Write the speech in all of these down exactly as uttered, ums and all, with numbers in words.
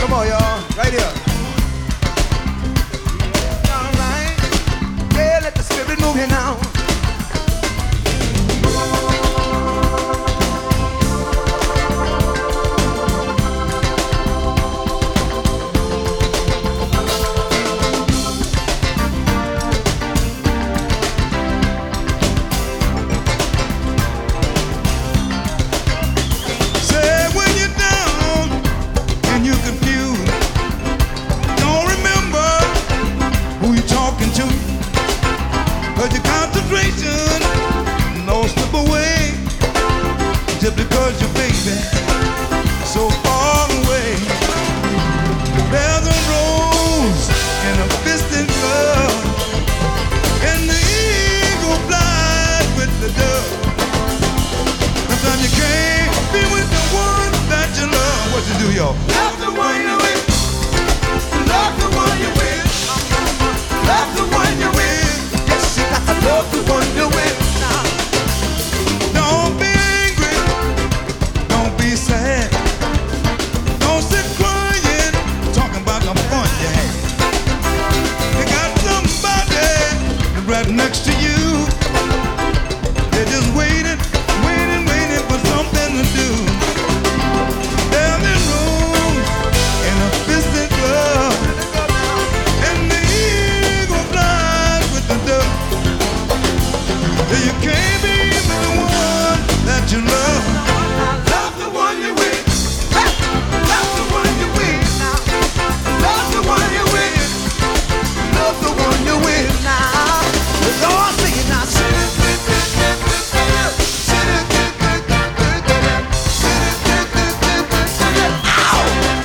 Come on, y'all. Right here. All right. Yeah, let the spirit move you now. Cause your concentration no slip away just because your baby so far away. There's a rose and a fist in glove, and the eagle flies with the dove. Sometimes you can't be with the one that you love. What you do, y'all? Love the one you with. Love the one you with. Love the one you with. Love the one you're with now. Don't be angry, don't be sad, don't sit crying, talking about the fun you had. You got somebody right next to you. They're just waiting, waiting, waiting for something to do. There's a rose and a fist in glove, and the eagle flies with the dove. You can't be with the one that you love. Love the one you with. Love the one you with now. Love the one you with. Love the one you with now. Let's all sing it now. Sing it, sing it, sing it, sing it, sing it, sing it, sing it, ow!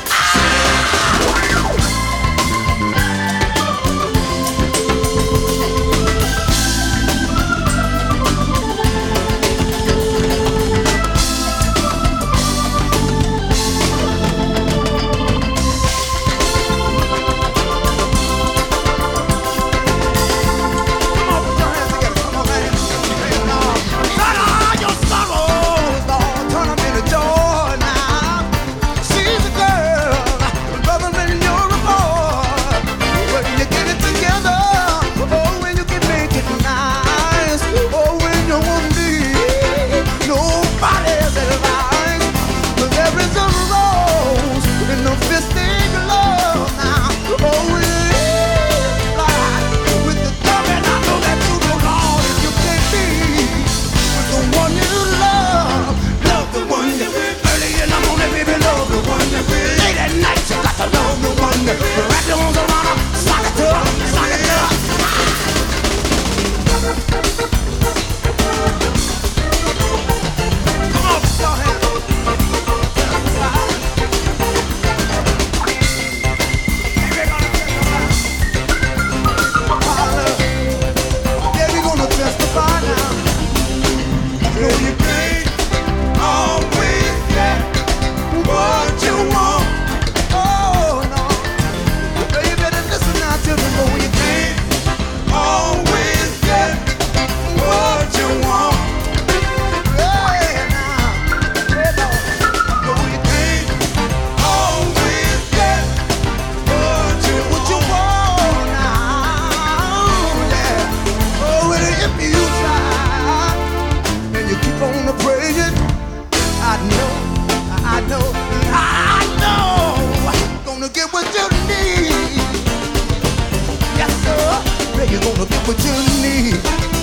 You're gonna get what you need.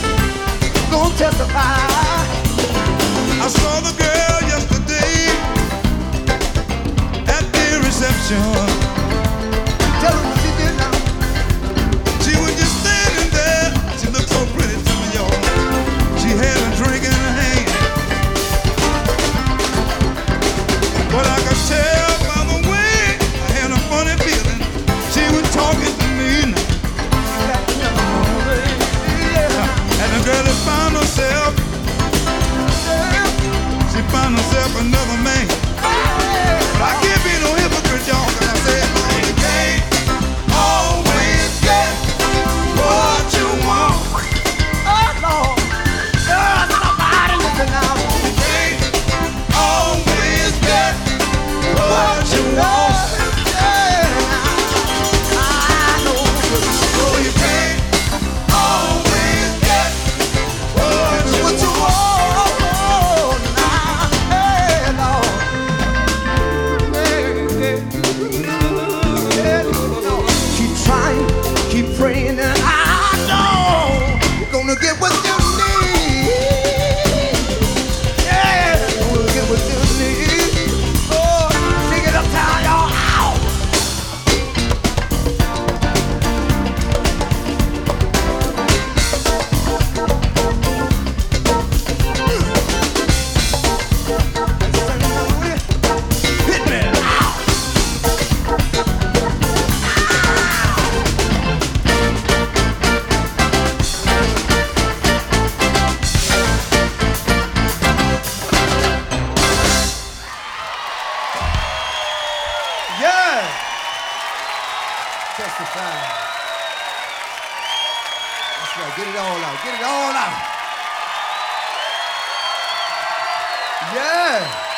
Gonna testify. I saw the girl yesterday at the reception. Tell her what she did now. She was just standing there. She looked so pretty to me, y'all. She had a drink in her hand, but I could tell by the way I had a funny feeling she was talking to me. And the girl had found herself, she found herself another man. But I can't be no hypocrite, y'all, 'cause I said Yeah. Testify. That's right. Get it all out. Get it all out. Yeah.